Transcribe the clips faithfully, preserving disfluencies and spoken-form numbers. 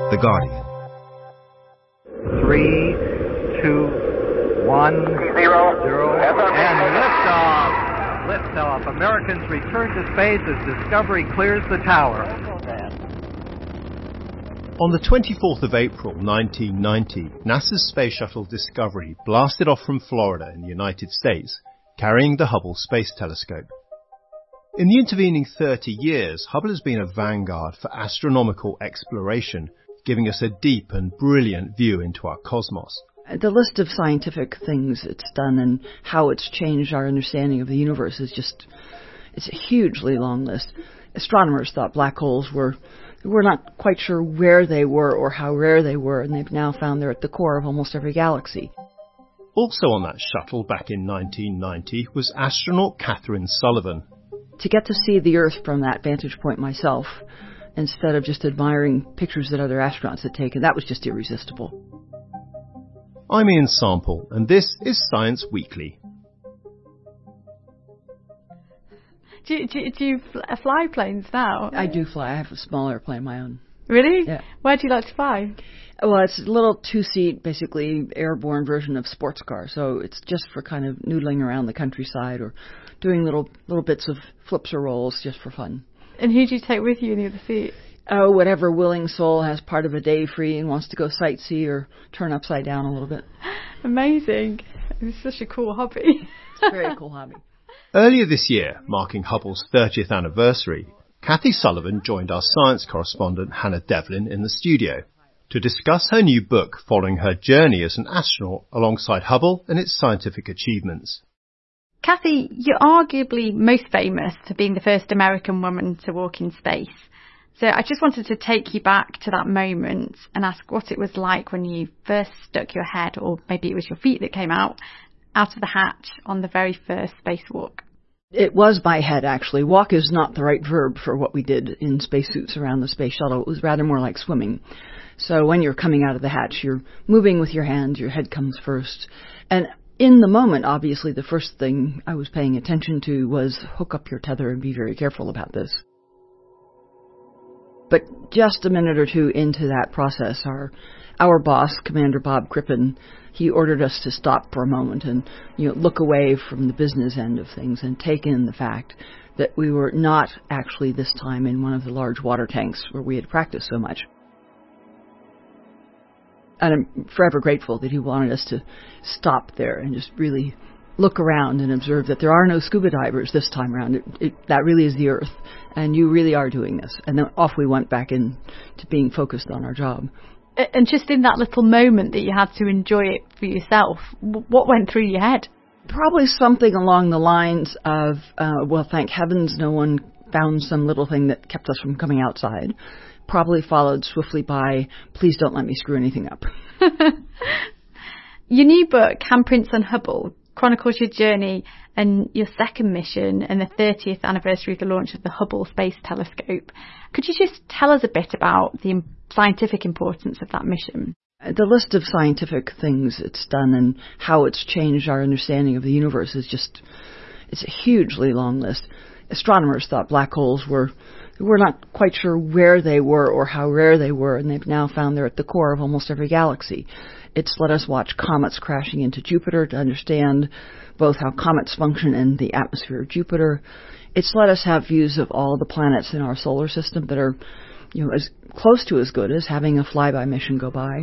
The Guardian. Three, two, one, zero, zero, and liftoff. Liftoff. Americans return to space as Discovery clears the tower. On the twenty-fourth of April nineteen ninety, NASA's Space Shuttle Discovery blasted off from Florida in the United States, carrying the Hubble Space Telescope. In the intervening thirty years, Hubble has been a vanguard for astronomical exploration, giving us a deep and brilliant view into our cosmos. The list of scientific things it's done and how it's changed our understanding of the universe is just, it's a hugely long list. Astronomers thought black holes were, we're not quite sure where they were or how rare they were, and they've now found they're at the core of almost every galaxy. Also on that shuttle back in nineteen ninety was astronaut Catherine Sullivan. To get to see the Earth from that vantage point myself, instead of just admiring pictures that other astronauts had taken, that was just irresistible. I'm Ian Sample, and this is Science Weekly. Do you, do, you, do you fly planes now? I do fly. I have a small airplane of my own. Really? Yeah. Where do you like to fly? Well, it's a little two-seat, basically airborne version of sports car. So it's just for kind of noodling around the countryside or doing little little bits of flips or rolls just for fun. And who do you take with you in the other seat? Oh, whatever willing soul has part of a day free and wants to go sightsee or turn upside down a little bit. Amazing. It's such a cool hobby. It's a very cool hobby. Earlier this year, marking Hubble's thirtieth anniversary, Cathy Sullivan joined our science correspondent Hannah Devlin in the studio to discuss her new book following her journey as an astronaut alongside Hubble and its scientific achievements. Cathy, you're arguably most famous for being the first American woman to walk in space. So I just wanted to take you back to that moment and ask what it was like when you first stuck your head, or maybe it was your feet that came out, out of the hatch on the very first spacewalk. It was my head, actually. Walk is not the right verb for what we did in spacesuits around the space shuttle. It was rather more like swimming. So when you're coming out of the hatch, you're moving with your hands, your head comes first. And in the moment, obviously, the first thing I was paying attention to was hook up your tether and be very careful about this. But just a minute or two into that process, our our boss, Commander Bob Crippen, he ordered us to stop for a moment and, you know, look away from the business end of things and take in the fact that we were not actually this time in one of the large water tanks where we had practiced so much. And I'm forever grateful that he wanted us to stop there and just really look around and observe that there are no scuba divers this time around. It, it, that really is the Earth, and you really are doing this. And then off we went back in to being focused on our job. And just in that little moment that you had to enjoy it for yourself, what went through your head? Probably something along the lines of, uh, well, thank heavens no one found some little thing that kept us from coming outside. Probably followed swiftly by, please don't let me screw anything up. Your new book, Handprints on Hubble, chronicles your journey and your second mission and the thirtieth anniversary of the launch of the Hubble Space Telescope. Could you just tell us a bit about the scientific importance of that mission? The list of scientific things it's done and how it's changed our understanding of the universe is just, it's a hugely long list. Astronomers thought black holes were, we're not quite sure where they were or how rare they were, and they've now found they're at the core of almost every galaxy. It's let us watch comets crashing into Jupiter to understand both how comets function in the atmosphere of Jupiter. It's let us have views of all the planets in our solar system that are, you know, as close to as good as having a flyby mission go by.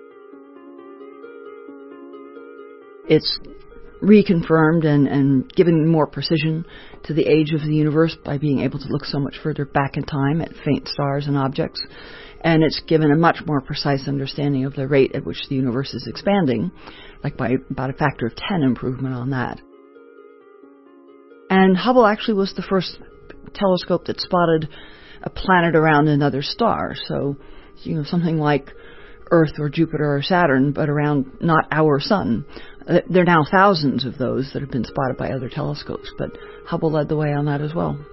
It's reconfirmed and, and given more precision to the age of the universe by being able to look so much further back in time at faint stars and objects. And it's given a much more precise understanding of the rate at which the universe is expanding, like by about a factor of ten improvement on that. And Hubble actually was the first telescope that spotted a planet around another star. So, you know, something like Earth or Jupiter or Saturn, but around not our sun. There are now thousands of those that have been spotted by other telescopes, but Hubble led the way on that as well.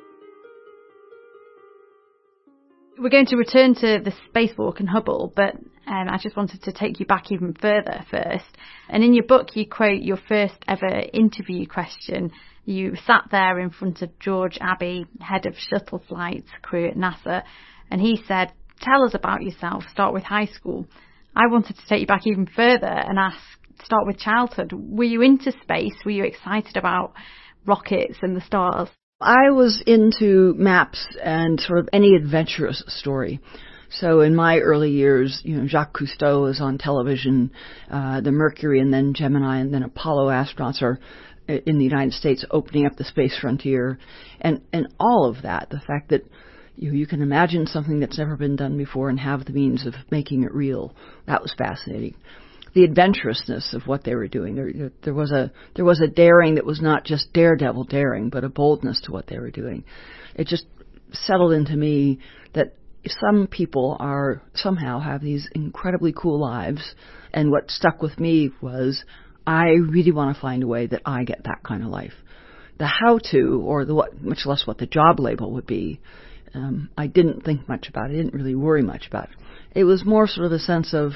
We're going to return to the spacewalk and Hubble, but um, I just wanted to take you back even further first. And in your book, you quote your first ever interview question. You sat there in front of George Abbey, head of shuttle flight crew at NASA, and he said, tell us about yourself, start with high school. I wanted to take you back even further and ask, start with childhood. Were you into space? Were you excited about rockets and the stars? I was into maps and sort of any adventurous story. So in my early years, you know, Jacques Cousteau was on television, uh, the Mercury and then Gemini and then Apollo astronauts are in the United States opening up the space frontier. And, and all of that, the fact that you, you can imagine something that's never been done before and have the means of making it real, that was fascinating. The adventurousness of what they were doing. There, there was a there was a daring that was not just daredevil daring, but a boldness to what they were doing. It just settled into me that some people are somehow have these incredibly cool lives, and what stuck with me was I really want to find a way that I get that kind of life. The how-to, or the what, much less what the job label would be, um, I didn't think much about. I didn't really worry much about it. It was more sort of a sense of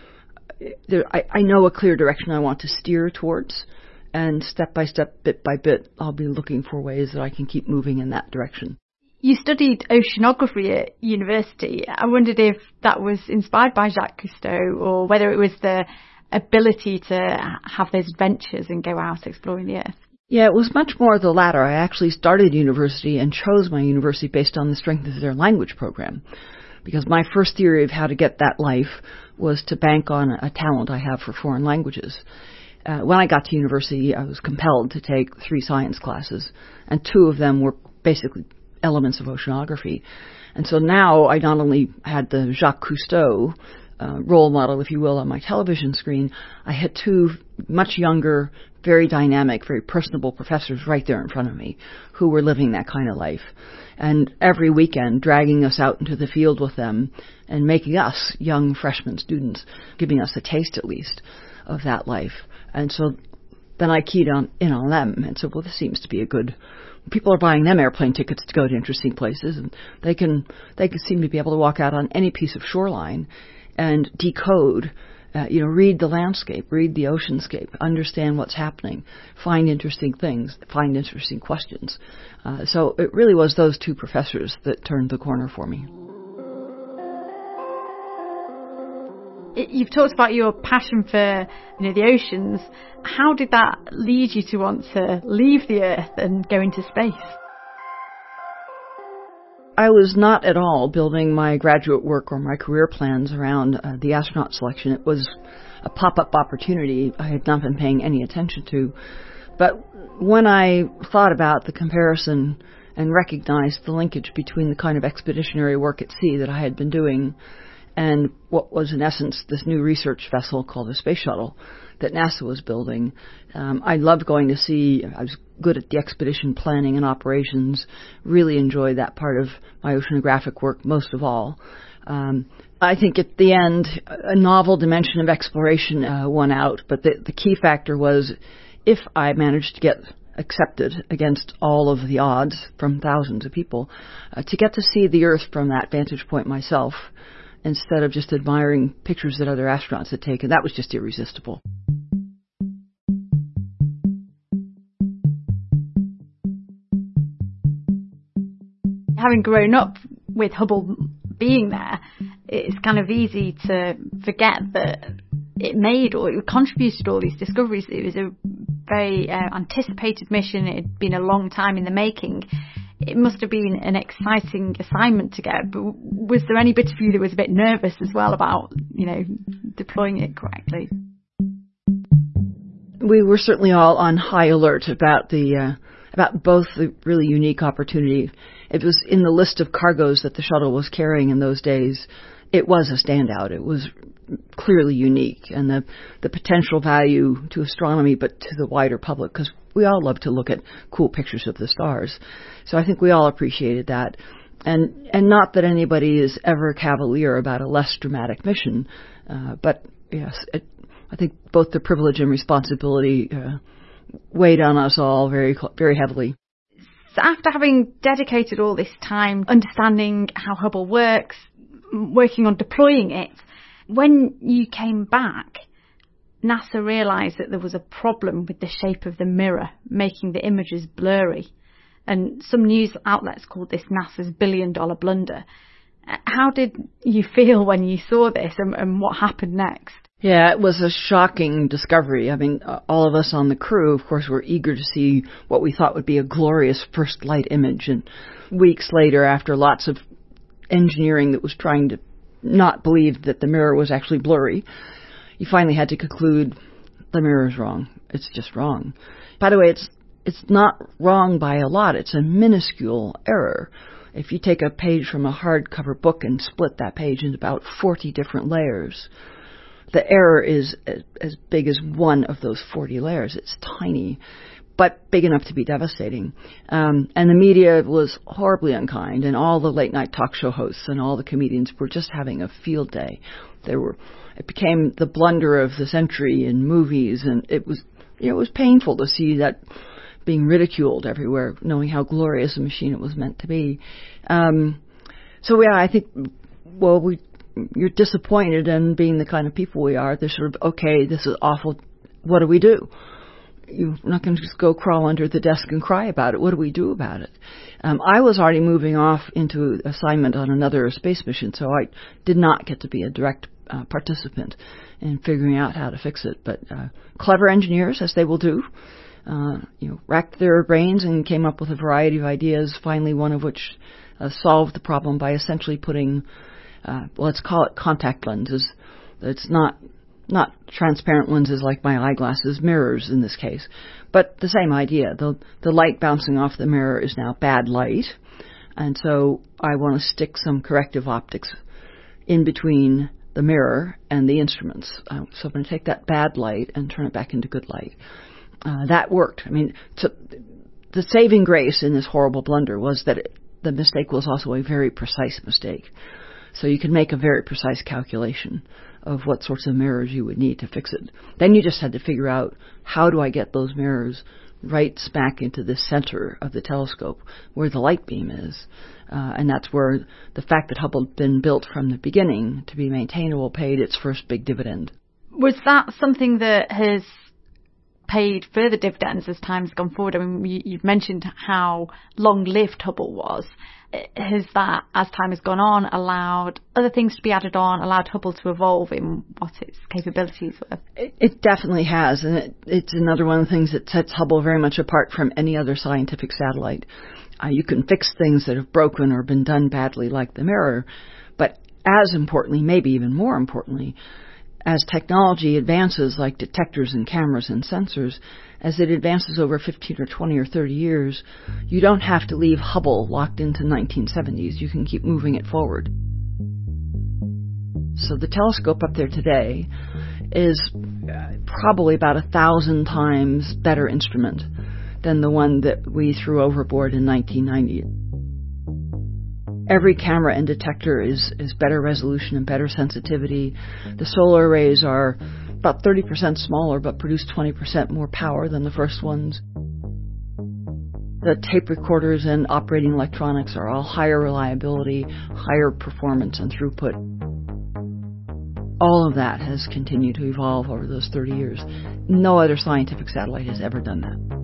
There, I, I know a clear direction I want to steer towards, and step by step, bit by bit, I'll be looking for ways that I can keep moving in that direction. You studied oceanography at university. I wondered if that was inspired by Jacques Cousteau, or whether it was the ability to have those adventures and go out exploring the Earth. Yeah, it was much more the latter. I actually started university and chose my university based on the strength of their language program, because my first theory of how to get that life was to bank on a talent I have for foreign languages. Uh, when I got to university, I was compelled to take three science classes, and two of them were basically elements of oceanography. And so now I not only had the Jacques Cousteau uh, role model, if you will, on my television screen, I had two much younger, very dynamic, very personable professors right there in front of me who were living that kind of life. And every weekend dragging us out into the field with them and making us young freshman students, giving us a taste at least of that life. And so then I keyed on in on them and said, well, this seems to be a good, people are buying them airplane tickets to go to interesting places, and they can, they can seem to be able to walk out on any piece of shoreline and decode, uh, you know, read the landscape, read the oceanscape, understand what's happening, find interesting things, find interesting questions. Uh, so it really was those two professors that turned the corner for me. You've talked about your passion for, you know, the oceans. How did that lead you to want to leave the Earth and go into space? I was not at all building my graduate work or my career plans around uh, the astronaut selection. It was a pop-up opportunity I had not been paying any attention to. But when I thought about the comparison and recognized the linkage between the kind of expeditionary work at sea that I had been doing and what was in essence this new research vessel called the Space Shuttle that NASA was building, um, I loved going to sea. I was good at the expedition planning and operations, really enjoyed that part of my oceanographic work most of all. Um, I think at the end, a novel dimension of exploration uh, won out, but the, the key factor was if I managed to get accepted against all of the odds from thousands of people, uh, to get to see the Earth from that vantage point myself, instead of just admiring pictures that other astronauts had taken, that was just irresistible. Having grown up with Hubble being there, it's kind of easy to forget that it made or it contributed to all these discoveries. It was a very uh, anticipated mission. It had been a long time in the making. It must have been an exciting assignment to get, but was there any bit of you that was a bit nervous as well about, you know, deploying it correctly? We were certainly all on high alert about the uh, about both the really unique opportunity. It was in the list of cargoes that the shuttle was carrying in those days. It was a standout. It was clearly unique, and the the potential value to astronomy, but to the wider public, because we all love to look at cool pictures of the stars. So I think we all appreciated that. And and not that anybody is ever cavalier about a less dramatic mission, uh, but yes, it, I think both the privilege and responsibility uh, weighed on us all very very heavily. So after having dedicated all this time understanding how Hubble works, working on deploying it, when you came back, NASA realised that there was a problem with the shape of the mirror, making the images blurry. And some news outlets called this NASA's billion dollar blunder. How did you feel when you saw this, and, and what happened next? Yeah, it was a shocking discovery. I mean, all of us on the crew, of course, were eager to see what we thought would be a glorious first light image. And weeks later, after lots of engineering that was trying to not believe that the mirror was actually blurry, you finally had to conclude the mirror is wrong. It's just wrong. By the way, it's it's not wrong by a lot. It's a minuscule error. If you take a page from a hardcover book and split that page into about forty different layers, the error is as, as big as one of those forty layers. It's tiny, but big enough to be devastating. Um, and the media was horribly unkind, and all the late-night talk show hosts and all the comedians were just having a field day. They were. It became the blunder of the century in movies, and it was, you know, it was painful to see that being ridiculed everywhere, knowing how glorious a machine it was meant to be. Um, so yeah, I think, well, we. You're disappointed, and being the kind of people we are, they're sort of, okay, this is awful. What do we do? You're not going to just go crawl under the desk and cry about it. What do we do about it? Um, I was already moving off into assignment on another space mission, so I did not get to be a direct uh, participant in figuring out how to fix it. But uh, clever engineers, as they will do, uh, you know, racked their brains and came up with a variety of ideas. Finally, one of which uh, solved the problem by essentially putting Uh, let's call it contact lenses. It's not not transparent lenses like my eyeglasses, mirrors in this case, but the same idea. The the light bouncing off the mirror is now bad light, and so I want to stick some corrective optics in between the mirror and the instruments. Uh, so I'm going to take that bad light and turn it back into good light. Uh, that worked. I mean, so the saving grace in this horrible blunder was that it, the mistake was also a very precise mistake. So you can make a very precise calculation of what sorts of mirrors you would need to fix it. Then you just had to figure out, how do I get those mirrors right smack into the center of the telescope where the light beam is? Uh, and that's where the fact that Hubble had been built from the beginning to be maintainable paid its first big dividend. Was that something that has paid further dividends as time's gone forward? I mean, you, you've mentioned how long-lived Hubble was. Has that, as time has gone on, allowed other things to be added on, allowed Hubble to evolve in what its capabilities were? It, it definitely has, and it, it's another one of the things that sets Hubble very much apart from any other scientific satellite. Uh, you can fix things that have broken or been done badly, like the mirror, but as importantly, maybe even more importantly, as technology advances, like detectors and cameras and sensors, as it advances over fifteen or twenty or thirty years, you don't have to leave Hubble locked into nineteen seventies. You can keep moving it forward. So the telescope up there today is probably about a thousand times better instrument than the one that we threw overboard in nineteen ninety. Every camera and detector is, is better resolution and better sensitivity. The solar arrays are about thirty percent smaller but produce twenty percent more power than the first ones. The tape recorders and operating electronics are all higher reliability, higher performance and throughput. All of that has continued to evolve over those thirty years. No other scientific satellite has ever done that.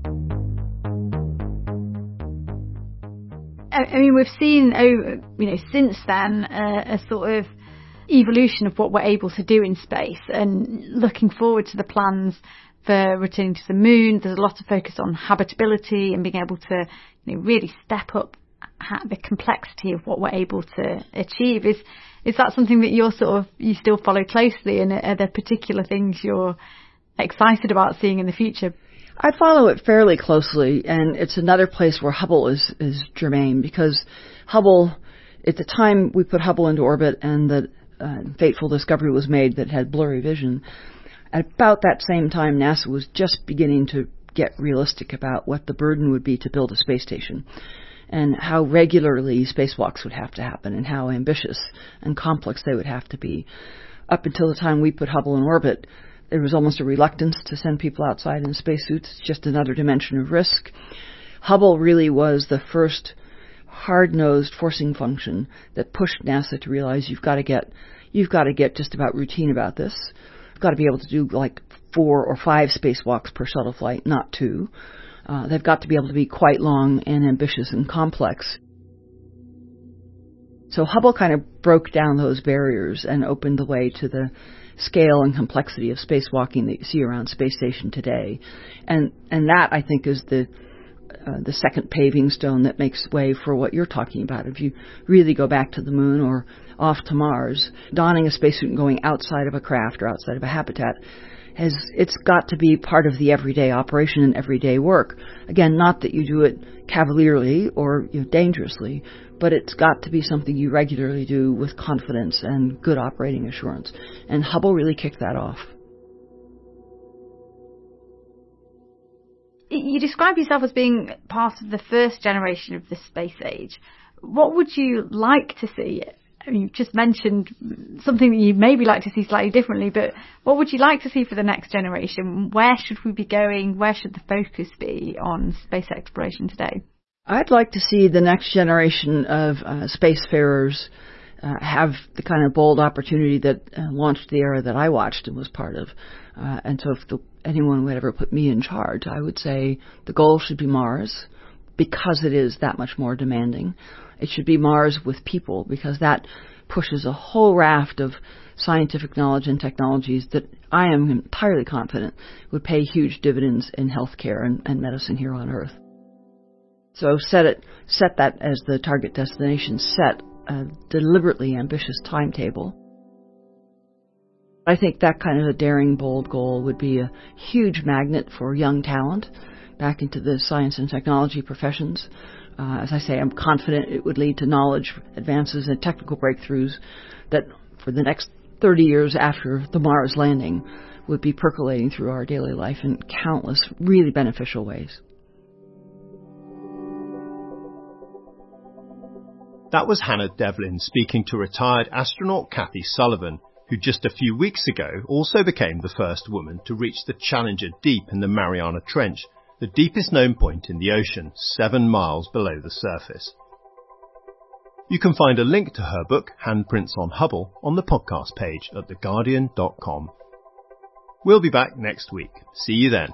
I mean, we've seen, you know, since then, uh, a sort of evolution of what we're able to do in space, and looking forward to the plans for returning to the moon. There's a lot of focus on habitability and being able to, you know, really step up the complexity of what we're able to achieve. Is is that something that you're sort of, you still follow closely, and are there particular things you're excited about seeing in the future? I follow it fairly closely, and it's another place where Hubble is, is germane, because Hubble, at the time we put Hubble into orbit and the uh, fateful discovery was made that had blurry vision, at about that same time NASA was just beginning to get realistic about what the burden would be to build a space station, and how regularly spacewalks would have to happen, and how ambitious and complex they would have to be. Up until the time we put Hubble in orbit, there was almost a reluctance to send people outside in spacesuits. It's just another dimension of risk. Hubble really was the first hard-nosed forcing function that pushed NASA to realize you've got to get, you've got to get just about routine about this. You've got to be able to do like four or five spacewalks per shuttle flight, not two. Uh, they've got to be able to be quite long and ambitious and complex. So Hubble kind of broke down those barriers and opened the way to the scale and complexity of spacewalking that you see around Space Station today. And and that, I think, is the uh, the second paving stone that makes way for what you're talking about. If you really go back to the moon or off to Mars, donning a spacesuit and going outside of a craft or outside of a habitat, has it's got to be part of the everyday operation and everyday work. Again, not that you do it cavalierly or you know, dangerously, but it's got to be something you regularly do with confidence and good operating assurance. And Hubble really kicked that off. You describe yourself as being part of the first generation of the space age. What would you like to see? I mean, you've just mentioned something that you maybe like to see slightly differently, but what would you like to see for the next generation? Where should we be going? Where should the focus be on space exploration today? I'd like to see the next generation of uh, spacefarers uh, have the kind of bold opportunity that uh, launched the era that I watched and was part of. Uh, and so if the, anyone would ever put me in charge, I would say the goal should be Mars, because it is that much more demanding. It should be Mars with people, because that pushes a whole raft of scientific knowledge and technologies that I am entirely confident would pay huge dividends in healthcare and, and medicine here on Earth. So set it, set that as the target destination, set a deliberately ambitious timetable. I think that kind of a daring, bold goal would be a huge magnet for young talent back into the science and technology professions. Uh, as I say, I'm confident it would lead to knowledge advances and technical breakthroughs that for the next thirty years after the Mars landing would be percolating through our daily life in countless really beneficial ways. That was Hannah Devlin speaking to retired astronaut Kathy Sullivan, who just a few weeks ago also became the first woman to reach the Challenger Deep in the Mariana Trench, the deepest known point in the ocean, seven miles below the surface. You can find a link to her book, Handprints on Hubble, on the podcast page at the guardian dot com. We'll be back next week. See you then.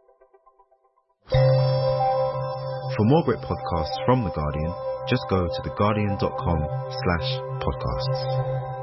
For more great podcasts from The Guardian, just go to the guardian dot com slash podcasts.